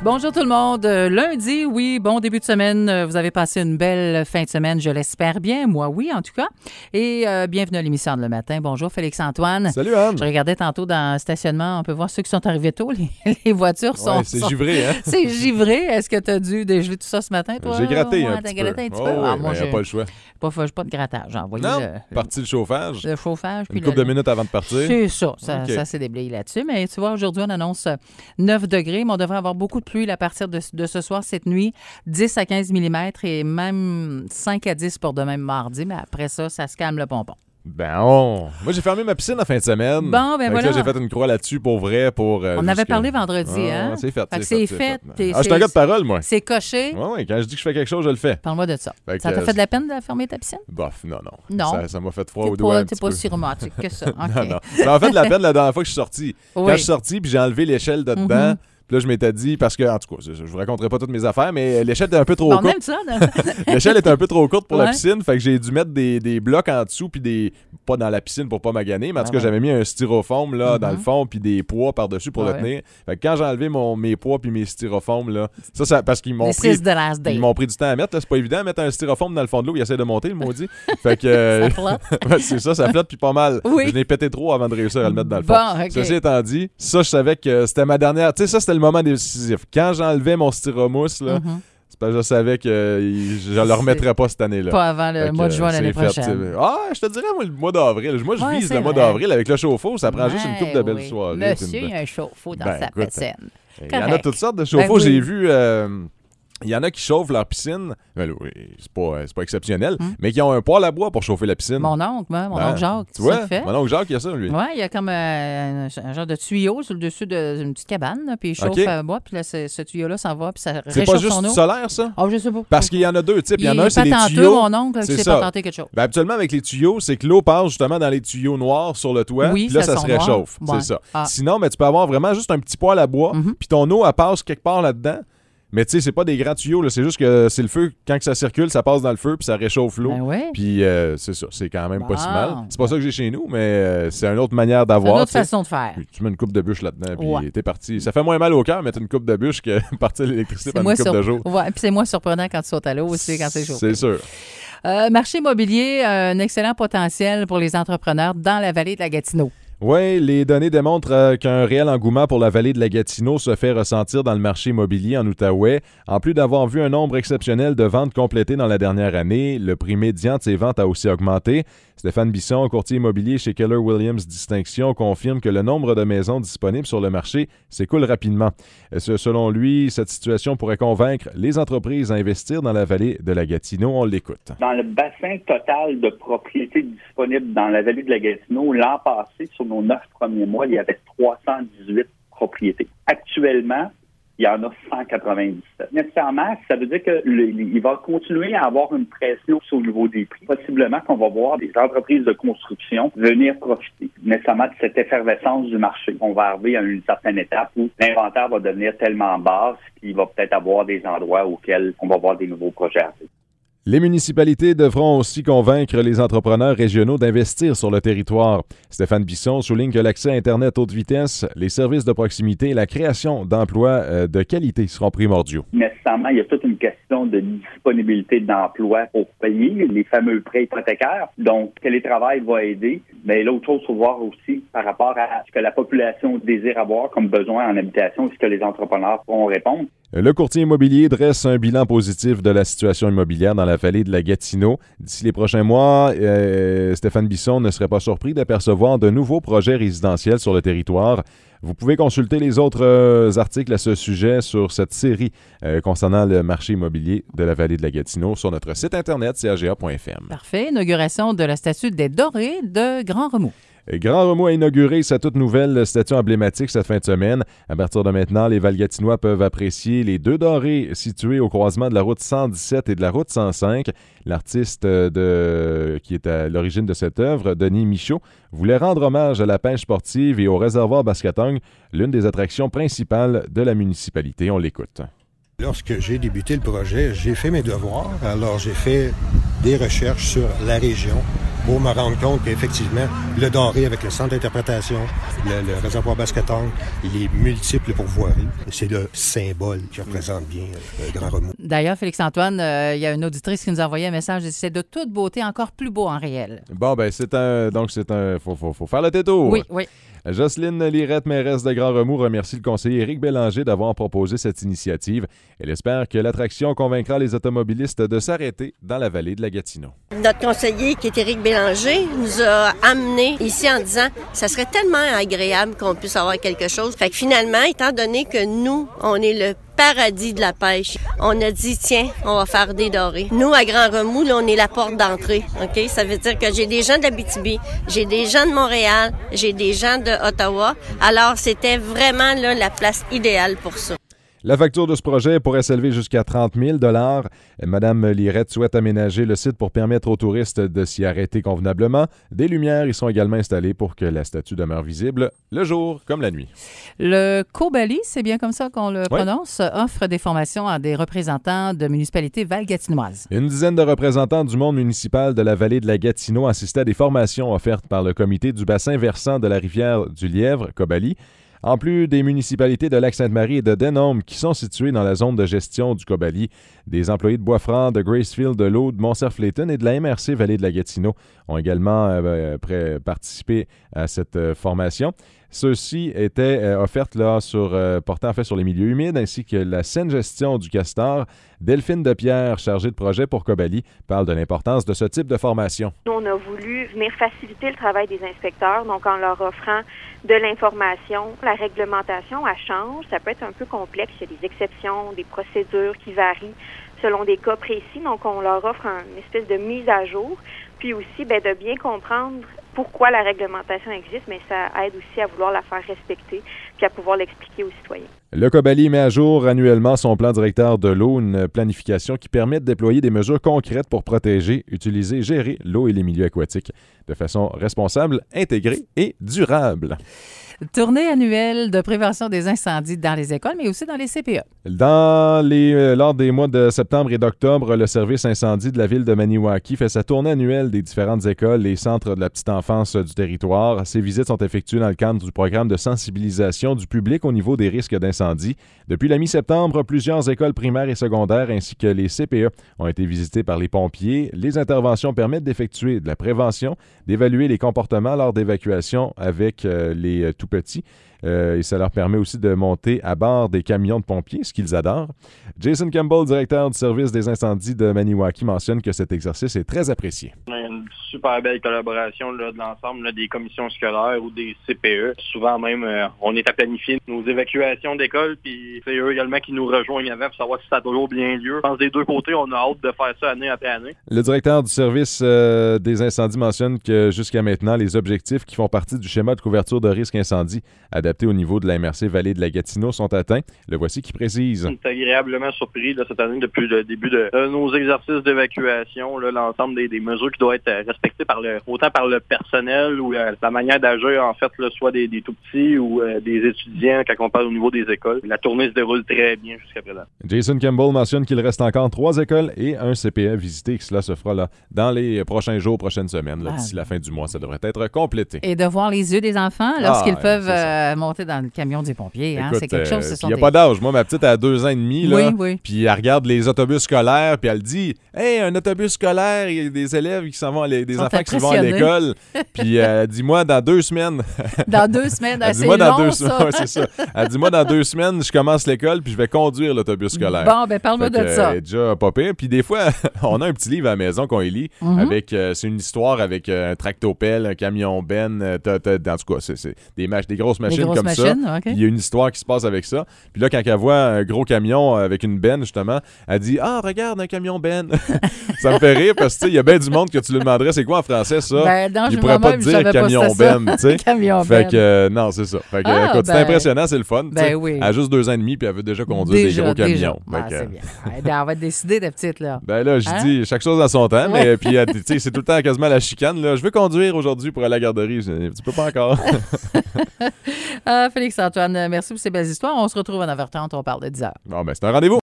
Bonjour tout le monde. Lundi, oui, bon début de semaine. Vous avez passé une belle fin de semaine, je l'espère bien. Moi, oui, en tout cas. Et bienvenue à l'émission de le matin. Bonjour, Félix-Antoine. Salut, Anne. Je regardais tantôt dans le stationnement. On peut voir ceux qui sont arrivés tôt. Les voitures sont... Ouais, c'est givré, hein? C'est givré. Est-ce que tu as dû dégeler tout ça ce matin, toi? J'ai gratté ouais, un petit peu. Un petit peu? Oh, Ah, moi, j'ai pas le choix. Pas de grattage. J'ai envoyé Non, parti le chauffage. Le chauffage. Une couple de minutes avant de partir. C'est ça. Ça, okay. Ça s'est déblayé là-dessus. Mais tu vois, aujourd'hui, on annonce 9 degrés, mais on devrait avoir beaucoup de pluie à partir de ce soir, cette nuit. 10 à 15 mm et même 5 à 10 pour demain mardi. Mais après ça, ça se calme le pompon. Moi, j'ai fermé ma piscine la fin de semaine. Bon, ben voilà. Là, j'ai fait une croix là-dessus pour vrai. On avait parlé vendredi, hein? C'est fait. C'est fait. Je suis un gars de parole, moi. C'est coché. Oui, quand je dis que je fais quelque chose, je le fais. Parle-moi de ça. Ça t'a fait de la peine de fermer ta piscine? Bof, non. Non. Ça m'a fait froid au doigt. T'es pas si romantique que ça. Okay. Non. Ça m'a fait de la peine la dernière fois que je suis sorti. Oui. Quand je suis sorti, puis j'ai enlevé l'échelle de dedans. Puis là, je m'étais dit, parce que, en tout cas, je vous raconterai pas toutes mes affaires, mais l'échelle était un peu trop courte. On aime ça, L'échelle était un peu trop courte pour la piscine, fait que j'ai dû mettre des blocs en dessous, puis pas dans la piscine pour pas maganer, mais en tout cas, j'avais mis un styrofoam là, dans le fond, puis des poids par-dessus pour le tenir. Fait que quand j'ai enlevé mes poids puis mes styrofoams, là, ça parce qu'ils m'ont pris du temps à mettre, là, c'est pas évident de mettre un styrofoam dans le fond de l'eau, il essaie de monter, le maudit. Fait que ça flotte. c'est ça flotte puis pas mal. Oui. Je l'ai pété trop avant de réussir à le mettre dans le fond. Bon, okay. Ceci étant dit, ça, je savais que c'était ma dernière. Tu sais, ça, c'était le moment décisif. Quand j'enlevais mon styromousse, là, c'est parce que je savais que je ne le remettrais pas cette année-là. Pas avant le mois de juin l'année prochaine. Je te dirais, moi, le mois d'avril. Moi, je vise le mois d'avril avec le chauffe-eau. Ça prend juste une couple de belles soirées. Monsieur, il y a un chauffe-eau dans sa piscine. Il y en a toutes sortes de chauffe-eau. J'ai vu... Il y en a qui chauffent leur piscine. Ben oui, c'est pas exceptionnel, mais qui ont un poêle à bois pour chauffer la piscine. Mon oncle Jacques, tu vois, mon oncle Jacques, il y a ça, lui. Oui, il y a comme un genre de tuyau sur le dessus d'une petite cabane, là, puis il chauffe à bois, puis là, ce tuyau-là s'en va, puis ça réchauffe son eau. C'est pas juste solaire, ça? Oh, je sais pas. Parce qu'il y en a deux types. Il y en a un, c'est les tuyaux. Mon oncle, qui s'est patenté quelque chose. Ben, habituellement, avec les tuyaux, c'est que l'eau passe justement dans les tuyaux noirs sur le toit, puis là, ça se réchauffe. C'est ça. Sinon, tu peux avoir vraiment juste un petit poêle à bois, puis ton eau, elle passe quelque part là-dedans. Mais tu sais, c'est pas des grands tuyaux, là. C'est juste que c'est le feu, quand que ça circule, ça passe dans le feu, puis ça réchauffe l'eau. Puis c'est ça, c'est quand même pas si mal. C'est pas ça que j'ai chez nous, mais c'est une autre manière d'avoir. C'est une autre façon de faire. Puis, tu mets une coupe de bûche là-dedans, puis t'es parti. Ça fait moins mal au cœur, mettre une coupe de bûche que partir l'électricité pendant une coupe de jours. Ouais, puis c'est moins surprenant quand tu sautes à l'eau aussi, quand c'est chaud. C'est sûr. Marché immobilier, un excellent potentiel pour les entrepreneurs dans la vallée de la Gatineau. Oui, les données démontrent qu'un réel engouement pour la vallée de la Gatineau se fait ressentir dans le marché immobilier en Outaouais. En plus d'avoir vu un nombre exceptionnel de ventes complétées dans la dernière année, le prix médian de ces ventes a aussi augmenté. Stéphane Bisson, courtier immobilier chez Keller Williams Distinction, confirme que le nombre de maisons disponibles sur le marché s'écoule rapidement. Selon lui, cette situation pourrait convaincre les entreprises à investir dans la vallée de la Gatineau. On l'écoute. Dans le bassin total de propriétés disponibles dans la vallée de la Gatineau, l'an passé, sur nos 9 premiers mois, il y avait 318 propriétés. Actuellement, il y en a 197. Nécessairement, ça veut dire qu'il va continuer à avoir une pression sur le niveau des prix. Possiblement qu'on va voir des entreprises de construction venir profiter nécessairement de cette effervescence du marché. On va arriver à une certaine étape où l'inventaire va devenir tellement basse qu'il va peut-être avoir des endroits auxquels on va voir des nouveaux projets arriver. Les municipalités devront aussi convaincre les entrepreneurs régionaux d'investir sur le territoire. Stéphane Bisson souligne que l'accès à Internet haute vitesse, les services de proximité et la création d'emplois de qualité seront primordiaux. Nécessairement, il y a toute une question de disponibilité d'emploi pour payer les fameux prêts hypothécaires. Donc, le télétravail va aider. Mais l'autre chose, il faut voir aussi par rapport à ce que la population désire avoir comme besoin en habitation, ce que les entrepreneurs pourront répondre. Le courtier immobilier dresse un bilan positif de la situation immobilière dans la vallée de la Gatineau. D'ici les prochains mois, Stéphane Bisson ne serait pas surpris d'apercevoir de nouveaux projets résidentiels sur le territoire. Vous pouvez consulter les autres articles à ce sujet sur cette série concernant le marché immobilier de la vallée de la Gatineau sur notre site internet caga.fm. Parfait. Inauguration de la statue des Dorés de Grand Remous. Grand Remous a inauguré sa toute nouvelle statue emblématique cette fin de semaine. À partir de maintenant, les Valgatinois peuvent apprécier les deux dorés situés au croisement de la route 117 et de la route 105. L'artiste qui est à l'origine de cette œuvre, Denis Michaud, voulait rendre hommage à la pêche sportive et au réservoir Bascatong, l'une des attractions principales de la municipalité. On l'écoute. Lorsque j'ai débuté le projet, j'ai fait mes devoirs. Alors, j'ai fait des recherches sur la région pour me rendre compte qu'effectivement, le Doré avec le centre d'interprétation, le réservoir Basket-Ongle, il est multiple pourvoiries. C'est le symbole qui représente bien Grand Remous. D'ailleurs, Félix-Antoine, il y a une auditrice qui nous a envoyé un message. C'est de toute beauté, encore plus beau en réel. Bon, ben faut faire le détour. Oui, oui. Jocelyne Lirette, mairesse de Grand Remous, remercie le conseiller Éric Bélanger d'avoir proposé cette initiative. Elle espère que l'attraction convaincra les automobilistes de s'arrêter dans la vallée de la Gatineau. Notre conseiller, qui est Éric Bélanger, nous a amenés ici en disant « ça serait tellement agréable qu'on puisse avoir quelque chose ». Fait que finalement, étant donné que nous, on est le paradis de la pêche, on a dit « tiens, on va faire des dorés ». Nous, à Grand Remous, là, on est la porte d'entrée. OK? Ça veut dire que j'ai des gens d'Abitibi, j'ai des gens de Montréal, j'ai des gens de Ottawa. Alors, c'était vraiment là, la place idéale pour ça. La facture de ce projet pourrait s'élever jusqu'à 30 000 $. Madame Lirette souhaite aménager le site pour permettre aux touristes de s'y arrêter convenablement. Des lumières y sont également installées pour que la statue demeure visible le jour comme la nuit. Le Cobali, c'est bien comme ça qu'on le prononce, offre des formations à des représentants de municipalités val-gatinoises. Une dizaine de représentants du monde municipal de la vallée de la Gatineau assistaient à des formations offertes par le comité du bassin versant de la rivière du Lièvre, Cobali. En plus des municipalités de Lac-Sainte-Marie et de Denham qui sont situées dans la zone de gestion du Cobali, des employés de Boisfranc, de Gracefield, de l'Aude, de Montserf-Léton et de la MRC Vallée de la Gatineau ont également participé à cette formation. Ceux-ci étaient offertes portant sur les milieux humides ainsi que la saine gestion du castor. Delphine Depierre, chargée de projet pour Cobali, parle de l'importance de ce type de formation. On a voulu venir faciliter le travail des inspecteurs, donc en leur offrant de l'information. La réglementation, elle change. Ça peut être un peu complexe. Il y a des exceptions, des procédures qui varient selon des cas précis. Donc, on leur offre une espèce de mise à jour. Puis aussi, de bien comprendre pourquoi la réglementation existe, mais ça aide aussi à vouloir la faire respecter puis à pouvoir l'expliquer aux citoyens. Le Cobali met à jour annuellement son plan directeur de l'eau, une planification qui permet de déployer des mesures concrètes pour protéger, utiliser, gérer l'eau et les milieux aquatiques de façon responsable, intégrée et durable. Tournée annuelle de prévention des incendies dans les écoles, mais aussi dans les CPE. Lors des mois de septembre et d'octobre, le service incendie de la ville de Maniwaki fait sa tournée annuelle des différentes écoles et centres de la petite enfance du territoire. Ces visites sont effectuées dans le cadre du programme de sensibilisation du public au niveau des risques d'incendie. Depuis la mi-septembre, plusieurs écoles primaires et secondaires ainsi que les CPE ont été visitées par les pompiers. Les interventions permettent d'effectuer de la prévention, d'évaluer les comportements lors d'évacuation avec les tout-petits. Et ça leur permet aussi de monter à bord des camions de pompiers, ce qu'ils adorent. Jason Campbell, directeur du service des incendies de Maniwaki, mentionne que cet exercice est très apprécié. On a une super belle collaboration de l'ensemble des commissions scolaires ou des CPE. Souvent même, on est à planifier nos évacuations d'école, puis c'est eux également qui nous rejoignent avant pour savoir si ça a toujours bien lieu. Je pense que des deux côtés, on a hâte de faire ça année après année. Le directeur du service des incendies mentionne que jusqu'à maintenant, les objectifs qui font partie du schéma de couverture de risque incendie adapté au niveau de la MRC Vallée de la Gatineau sont atteints. Le voici qui précise. On est agréablement surpris cette année depuis le début de nos exercices d'évacuation, l'ensemble des mesures qui doivent être respectées autant par le personnel ou la manière d'agir, en fait, soit des tout-petits ou des étudiants quand on parle au niveau des écoles. La tournée se déroule très bien jusqu'à présent. Jason Campbell mentionne qu'il reste encore 3 écoles et un CPE visité, que cela se fera dans les prochains jours, prochaines semaines. D'ici la fin du mois, ça devrait être complété. Et de voir les yeux des enfants lorsqu'ils peuvent monter dans le camion des pompiers. Écoute, c'est quelque chose. Il n'y a pas d'âge. Moi, ma petite a 2 ans et demi. Puis elle regarde les autobus scolaires, puis elle dit « Hey, un autobus scolaire, il y a des élèves qui s'en vont, des enfants qui vont à l'école. » Puis elle dit « Moi, dans 2 semaines. » Dans 2 semaines, c'est long, ça. Ouais, c'est ça. Elle dit « Moi, dans 2 semaines, je commence l'école, puis je vais conduire l'autobus scolaire. » Bon, parle-moi de ça. Elle est déjà pas pire. Puis des fois, on a un petit livre à la maison qu'on lit avec, c'est une histoire avec un tractopelle, un camion Ben, en tout cas, c'est des grosses machines comme ça. Okay. Il y a une histoire qui se passe avec ça. Puis là, quand elle voit un gros camion avec une benne, justement, elle dit « Ah, regarde, un camion benne. » Ça me fait rire parce que il y a bien du monde que tu lui demanderais c'est quoi en français, ça? Il pourrait pas te dire camion benne, tu sais. Fait que, non, c'est ça. Fait que, écoute, c'est impressionnant, c'est le fun. Oui. Elle a juste 2 ans et demi puis elle veut déjà conduire des gros camions. C'est bien. Elle va décider, la petite, là. Ben là, je dis chaque chose à son temps, mais puis, tu sais, c'est tout le temps quasiment la chicane, là. Je veux conduire aujourd'hui pour aller à la garderie. Tu peux pas encore. Félix-Antoine, merci pour ces belles histoires. On se retrouve à 9h30, on parle de 10h. Bon, ben c'est un rendez-vous.